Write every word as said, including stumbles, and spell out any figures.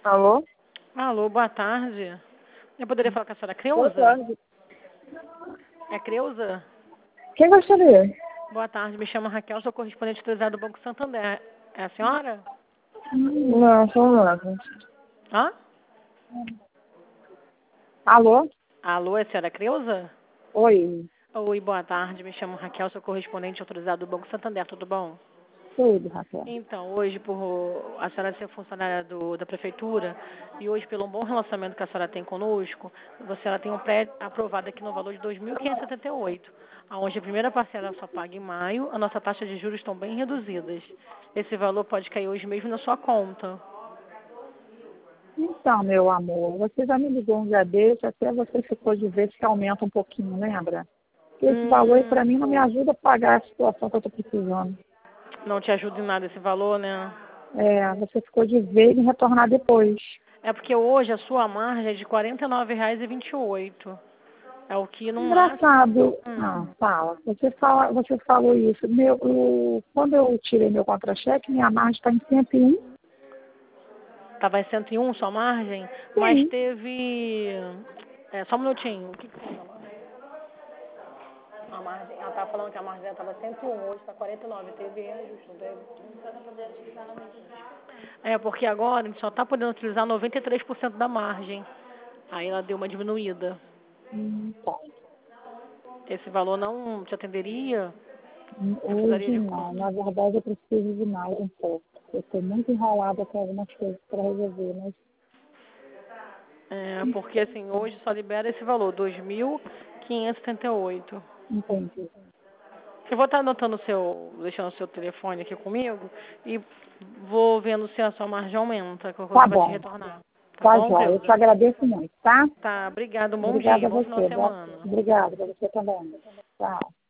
Alô? Alô, boa tarde. Eu poderia falar com a senhora Boa Creuza? tarde. É Creuza? Quem gostaria? Boa tarde, me chamo Raquel, sou correspondente autorizado do Banco Santander. É a senhora? Não, sou nova. Hã? Alô? Alô, é a senhora Creuza? Oi. Oi, boa tarde, me chamo Raquel, sou correspondente autorizado do Banco Santander, tudo bom? Tudo, Raquel. Então, hoje, por a senhora ser funcionária do, da prefeitura, e hoje, pelo bom relacionamento que a senhora tem conosco, a senhora tem um pré aprovado aqui no valor de dois mil quinhentos e setenta e oito, onde a primeira parcela só paga em maio, a nossa taxa de juros estão bem reduzidas. Esse valor pode cair hoje mesmo na sua conta. Então, meu amor, você já me ligou um dia desse, até você ficou de ver que aumenta um pouquinho, lembra? Porque esse valor aí, pra Hum, mim, não me ajuda a pagar a situação que eu tô precisando. não te ajuda em nada esse valor, né? É, você ficou de ver e me retornar depois. É porque hoje a sua margem é de quarenta e nove reais e vinte e oito. É o que no máximo... Engraçado. Hum. Não, fala. Você, fala, você falou isso. Meu, o, quando eu tirei meu contra-cheque, minha margem está em cento e um. Estava em cento e um sua margem, mas Sim. teve... É, só um minutinho. O que que foi? A margem, ela estava falando que a margem estava cento e um, hoje está quarenta e nove. Teve reajuste, não teve? É, porque agora a gente só está podendo utilizar noventa e três por cento da margem. Aí ela deu uma diminuída. Hum, tá. Esse valor não te atenderia? Você precisaria Hoje de... não. Na verdade, eu preciso de mais um pouco. Eu estou muito enrolada com algumas coisas para resolver, mas É, porque assim, hoje só libera esse valor, dois mil quinhentos e setenta e oito. entendi. Eu vou estar anotando o seu, deixando o seu telefone aqui comigo e vou vendo se a sua margem aumenta, que eu Tá vou te bom. retornar. Tá Tá, bom, Jó. Eu te Cleusa? agradeço muito, tá? Tá, obrigado, um bom Obrigada dia, a bom final de você. Boa- semana. Obrigada para você também. Tchau.